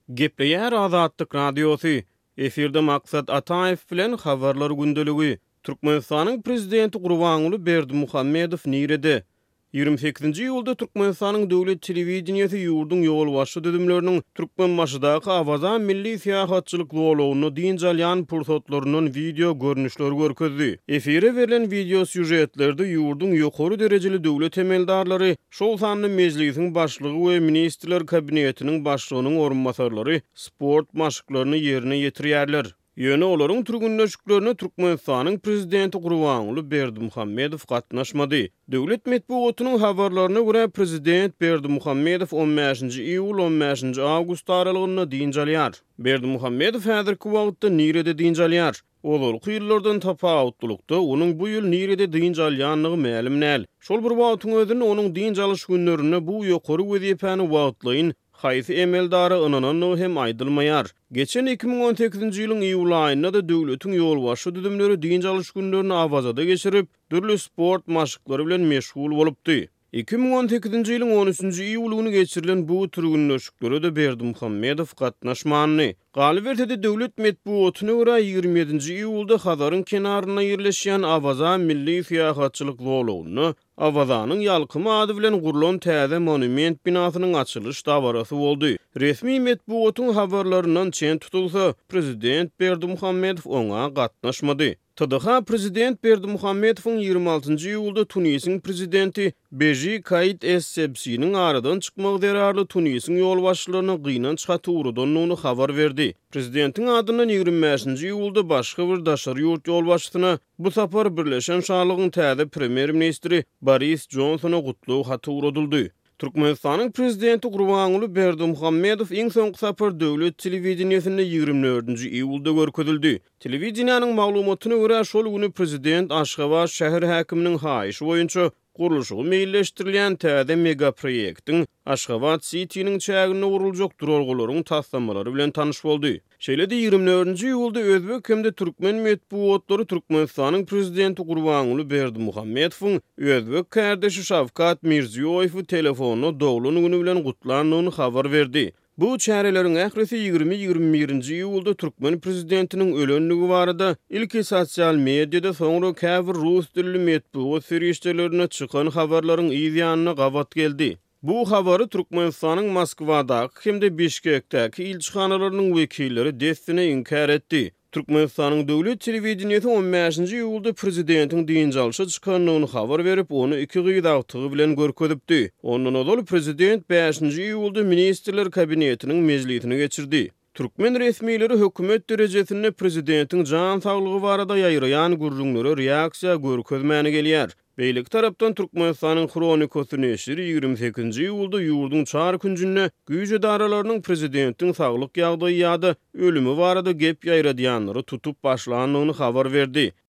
Gepleýär Azatlyk Radiosu. Eferde maksat Ataev bilen habarlar gündeligi. Türkmenistanyň prezidenti Gurbanuly Berdimuhammedow nirede? 28-nji ýylda Türkmenistanyň döwlet telewizionyasy ýurdun ýol başy düdümleriniň türkmen başydaky awazan milli syýahatçylyk gowlawyny diňjalýan pursatlarynyň video görnüşleri görkezdi. Efire berilen video süjetlerde ýurdun ýokary derejeli döwlet emeldarlary, şol sanly mejlisiň başlygy we ministrler kabinetiniň başlygynyň orunmasarlary sport maşyklaryny ýerine ýetirýärler. Ýöne olaryň türgünleşiklerine Türkmenistanyň prezidenti Gurbanuly Berdimuhammedow gatnaşmady. Döwlet medeniýetiniň habarlaryna görä prezident Berdimuhammedow 15-nji iýul 15-nji awgust aralygyny diňjalýar. Berdimuhammedow häzirki wagtda nirede diňjalýar? Olary ýyllardan tapawutlukda onuň bu ýyl nirede diňjalýanlygy ma'lum näl. Şol bir wagtyň özünde onuň diňjalyş günlerine bu ýokary wezipany wagtlaýyn haýsy emeldary ynananyny hem aýdylmaýar. Geçen 2018-nji ýylyň iýul aýynda da döwletiň ýolbaşy düdümleri diňjalyş günlerini awazada geçirip, türlü sport maşyklary bilen meşgul bolupdy. 2018-nji ýylyň 13-nji iýul güni geçirilen bu türgünleşiklere de Berdimuhammedow gatnaşmany. Galybertede döwlet medeniýetine görä 27-nji iýulda Hazaryň kenaryna ýerleşýän Awazan milli syýahatçylyk gowlawyny Awazanyň ýalkymy ady bilen gurulan täze monument binasynyň açylyş dawarasy boldy. Resmi medeniýetiň habarlaryndan çen tutulsa, prezident Berdimuhammedow oňa gatnaşmady. TDH prezident Berdimuhammedowyň 26-njy ýylda Tunisiň prezidenti Beji Kaid Essebsi'niň aradan çykmagy derarly Tunisiň ýolbaşçylaryna gynanç hatyrydanlygyny habar berdi. Prezidentiň adyndan 25-nji ýylda başga bir daşary ýurt ýolbaşçysyna bu sapar Birleşen Şarlygyň täze premier ministri Boris Johnsona gutlaw hatyrladyldy. Türkmenistanyň prezidenti Gurbanuly Berdimuhammedow iň soňky sapar döwlet telewizionyasynda 24-nji iýulda görkezildi. Telewizionyanyň maglumatyna görä şol güni prezident Aşgabat şäher häkiminiň haýyşy boýunça gurulşy meýilleşdirilýän täze mega proýektiň Aşgabat City'niň çägine uruljak duralgalaryň taslammalary bilen tanyş boldy. Şeýle-de 24-nji ýylda özbek hemde türkmen medeniýetlери Türkmenistanyň prezidenti Gurbanuly Berdimuhammedowyň özbek kardeşi Şawkat Mirziýowew telefonu dowlany güni bilen gutlandygyny habar berdi. Bu çäreleriň ährisi 20-21-nji ýylda türkmen prezidentiniň ölenligi barada ilki sosial mediada soňra käbir rus dilli medeniýet serýeşlerine çykan habarlaryň ýygyanyna gabat geldi. Bu habary Türkmenistanyň Moskwadaky hemde Bişkekdäki ilçihanalarının wekilleri destine inkar etdi. Türkmenistanyň döwlet telewizionyasy 15-nji ýylda prezidentiň diňjalşy çykanlygyny habar berip, onu iki gydagtygy bilen görkezipdi. Ondan ozal prezident 5-nji ýylda ministrler kabinetiniň mejlisine geçirdi. Türkmen resmiýetleri hökümet derejesinde prezidentiň jan saglygy barada ýaýraýan gurrunlary reaksiýa görkezmäni gelýär. Beýlik tarapdan Türkmenistanyň kronikasy neşri 28-nji ýylda ýurdun çar günjüne güýj edaralarynyň prezidentiň saglyk ýagdaýy ýa-da ölümi barada gep ýaýradýanlary tutup başlandygyny habar berdi.